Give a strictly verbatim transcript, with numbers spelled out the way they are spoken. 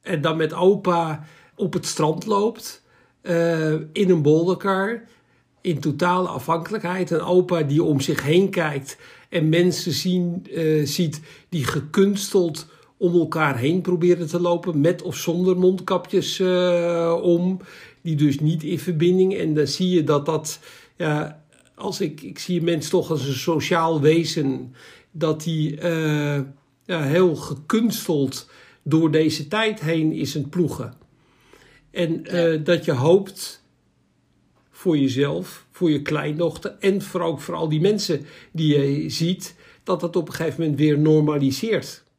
en dan met opa op het strand loopt, uh, in een bolderkar, in totale afhankelijkheid. Een opa die om zich heen kijkt en mensen zien, uh, ziet die gekunsteld om elkaar heen proberen te lopen, met of zonder mondkapjes uh, om, die dus niet in verbinding. En dan zie je dat dat, ja, als ik, ik zie een mens toch als een sociaal wezen, dat die uh, ja, heel gekunsteld door deze tijd heen is een ploegen. En uh, ja. dat je hoopt voor jezelf, voor je kleindochter en voor ook voor al die mensen die je ziet, dat dat op een gegeven moment weer normaliseert.